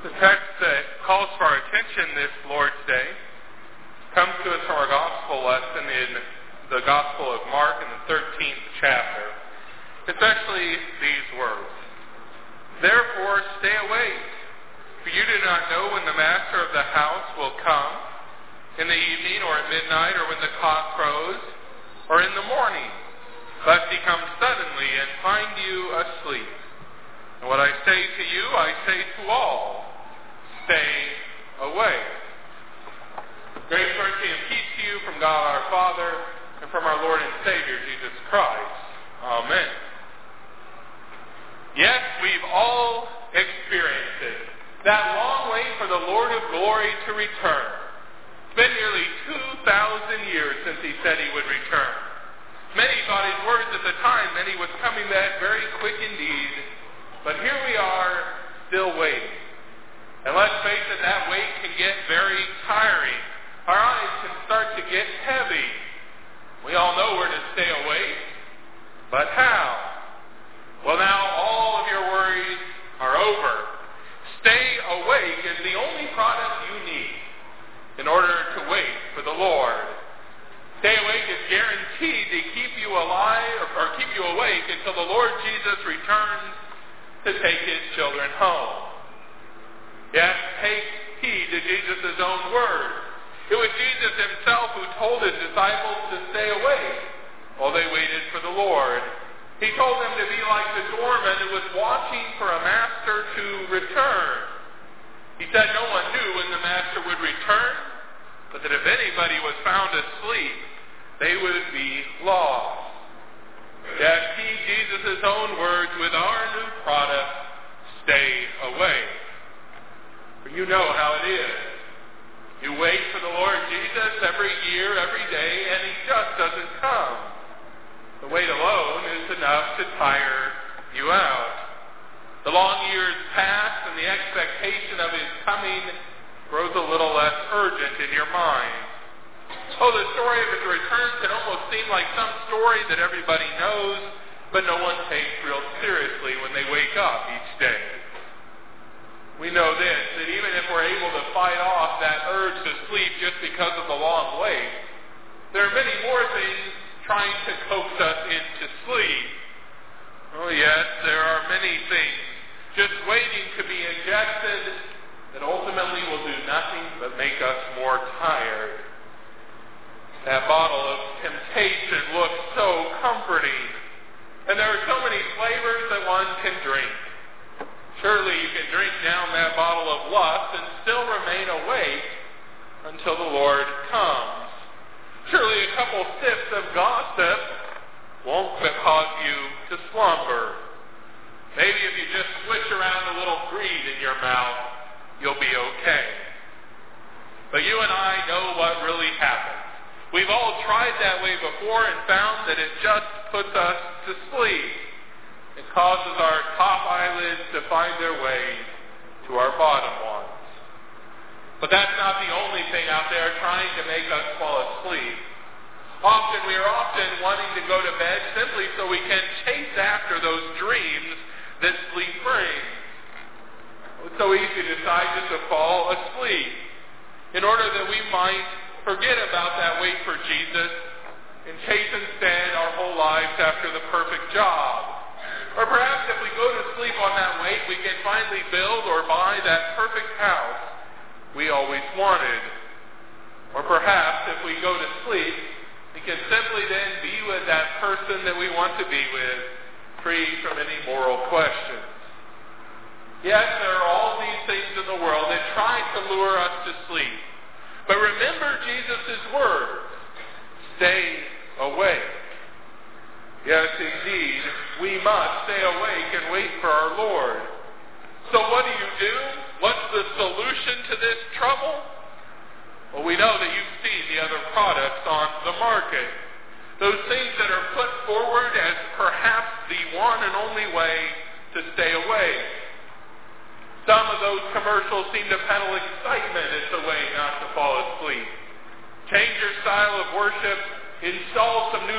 The text that calls for our attention this Lord's Day comes to us from our gospel lesson in the Gospel of Mark in the 13th chapter. It's actually these words: "Therefore stay awake, for you do not know when the master of the house will come, in the evening or at midnight or when the cock crows, or in the morning, lest he come suddenly and find you asleep. And what I say to you, I say to all, stay awake." Grace, mercy, and peace to you from God our Father and from our Lord and Savior Jesus Christ. Amen. Yes, we've all experienced it. That long wait for the Lord of glory to return. It's been nearly 2,000 years since he said he would return. Many thought his words at the time that he was coming back very quick indeed. But here we are, still waiting. And let's face it, that wait can get very tiring. Our eyes can start to get heavy. We all know where to stay awake. But how? Well, now all of your worries are over. Stay awake is the only product you need in order to wait for the Lord. Stay awake is guaranteed to keep you alive or keep you awake until the Lord Jesus returns to take his children home. Yes, take heed to Jesus' own words. It was Jesus himself who told his disciples to stay awake while they waited for the Lord. He told them to be like the doorman who was watching for a master to return. He said no one knew when the master would return, but that if anybody was found asleep, they would be lost. Yes, heed Jesus' own words with our new product, stay awake. For you know how it is. You wait for the Lord Jesus every year, every day, and he just doesn't come. The wait alone is enough to tire you out. The long years pass, and the expectation of his coming grows a little less urgent in your mind. Oh, the story of his return can almost seem like some story that everybody knows, but no one takes real seriously when they wake up each day. We know this, that even if we're able to fight off that urge to sleep just because of the long wait, there are many more things trying to coax us into sleep. Oh yes, there are many things just waiting to be injected that ultimately will do nothing but make us more tired. That bottle of temptation looks so comforting, and there are so many flavors that one can drink. Surely you can drink down that bottle of lust and still remain awake until the Lord comes. Surely a couple sips of gossip won't cause you to slumber. Maybe if you just swish around a little greed in your mouth, you'll be okay. But you and I know what really happens. We've all tried that way before and found that it just puts us to sleep. It causes our top eyelids to find their way to our bottom ones. But that's not the only thing out there trying to make us fall asleep. We are often wanting to go to bed simply so we can chase after those dreams that sleep brings. It's so easy to decide just to fall asleep in order that we might forget about that wait for Jesus and chase instead our whole lives after the perfect job. Or perhaps if we go to sleep on that wait, we can finally build or buy that perfect house we always wanted. Or perhaps if we go to sleep, we can simply then be with that person that we want to be with, free from any moral questions. Yes, there are all these things in the world that try to lure us to sleep. But remember Jesus' words, stay awake. Yes, indeed, we must stay awake and wait for our Lord. So what do? What's the solution to this trouble? Well, we know that you've seen the other products on the market. Those things that are put forward as perhaps the one and only way to stay awake. Some of those commercials seem to peddle excitement as the way not to fall asleep. Change your style of worship, install some new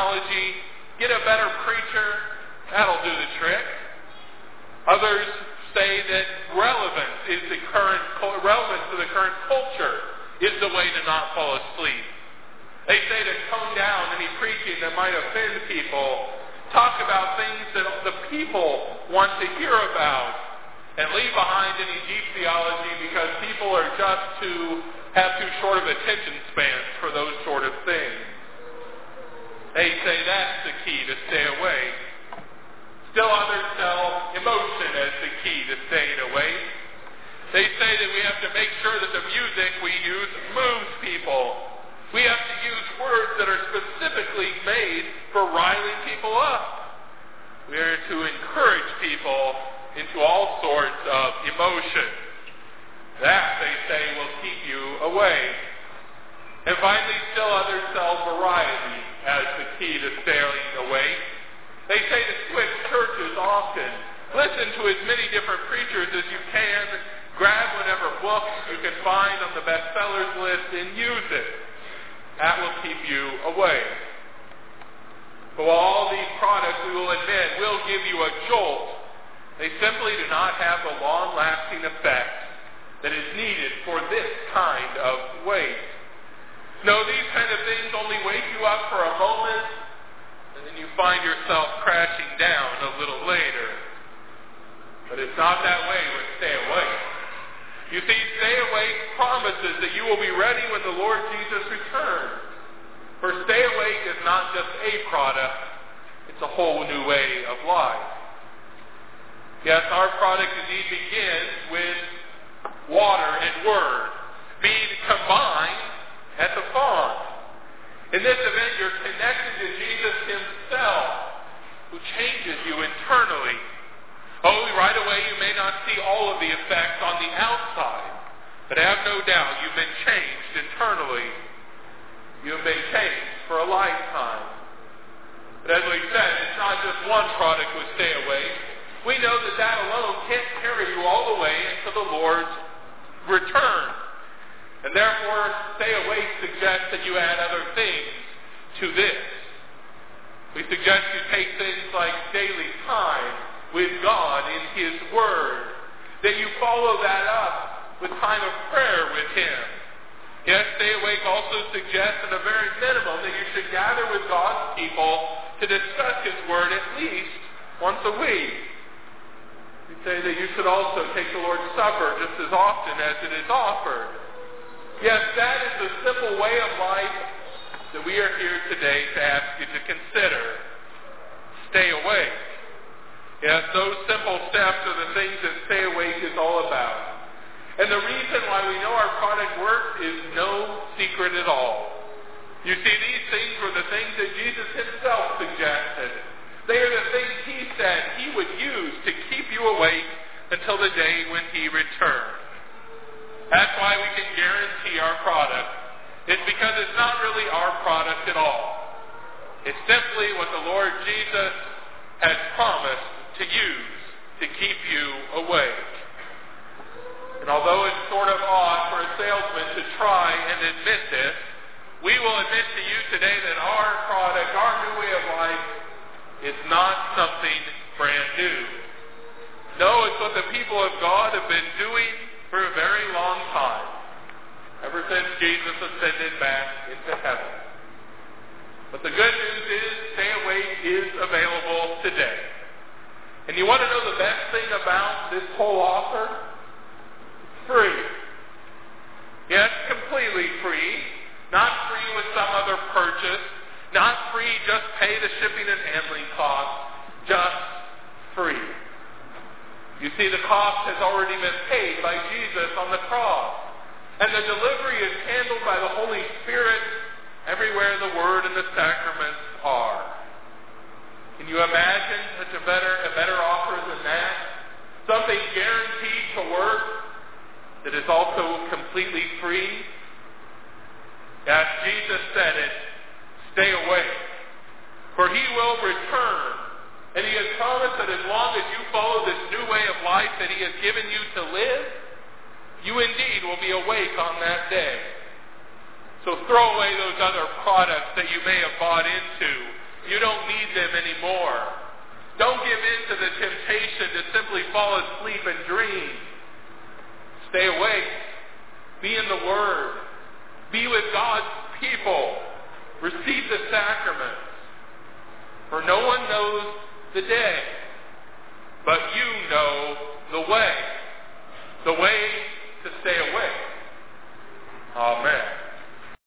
technology, get a better preacher, that'll do the trick. Others say that relevance to the current culture is the way to not fall asleep. They say to tone down any preaching that might offend people, talk about things that the people want to hear about, and leave behind any deep theology because people are have too short of attention spans for those sort of things. They say that's the key to stay awake. Still others tell emotion as the key to staying awake. They say that we have to make sure that the music we use moves people. We have to use words that are specifically made for riling people up. We are to encourage people into all sorts of emotion. That, they say, will keep you awake. And finally, still others tell variety as the key to staying awake. They say to switch churches often. Listen to as many different preachers as you can. Grab whatever books you can find on the bestsellers list and use it. That will keep you awake. But while all these products, we will admit, will give you a jolt, they simply do not have the long-lasting effect that is needed for this kind of wait. No, these kind of things only wake you up for a moment, and then you find yourself crashing down a little later. But it's not that way with Stay Awake. You see, Stay Awake promises that you will be ready when the Lord Jesus returns. For Stay Awake is not just a product, it's a whole new way of life. Yes, our product indeed begins with water and word being combined at the font. In this event, you're connected to Jesus himself, who changes you internally. Oh, right away you may not see all of the effects on the outside, but have no doubt you've been changed internally. You have been changed for a lifetime. But as we said, it's not just one product with Stay Awake. We know that that alone can't carry you all the way into the Lord's return. And therefore, Stay Awake suggests that you add other things to this. We suggest you take things like daily time with God in his Word. That you follow that up with time of prayer with him. Yes, Stay Awake also suggests at a very minimum that you should gather with God's people to discuss his Word at least once a week. We say that you should also take the Lord's Supper just as often as it is offered. Yes, that is the simple way of life that we are here today to ask you to consider. Stay awake. Yes, those simple steps are the things that Stay Awake is all about. And the reason why we know our product works is no secret at all. You see, these things were the things that Jesus himself suggested. They are the things he said he would use to keep you awake until the day when he returned. That's why we can guarantee our product. It's because it's not really our product at all. It's simply what the Lord Jesus has promised to use to keep you awake. And although it's sort of odd for a salesman to try and admit this, we will admit to you today that our product, our new way of life, is not something brand new. No, it's what the people of God have been doing for a very long time, ever since Jesus ascended back into heaven. But the good news is, Stay Awake is available today. And you want to know the best thing about this whole offer? It's free. Yes, completely free. Not free with some other purchase. Not free, just pay the shipping and handling costs. Just free. You see, the cost has already been paid by Jesus on the cross. And the delivery is handled by the Holy Spirit everywhere the Word and the sacraments are. Can you imagine such a better offer than that? Something guaranteed to work that is also completely free? As Jesus said it, stay awake, for he will return. And he has promised that as long as you follow this new way of life that he has given you to live, you indeed will be awake on that day. So throw away those other products that you may have bought into. You don't need them anymore. Don't give in to the temptation to simply fall asleep and dream. Stay awake. Be in the Word. Be with God's people. Receive the sacraments. For no one knows the day, but you know the way.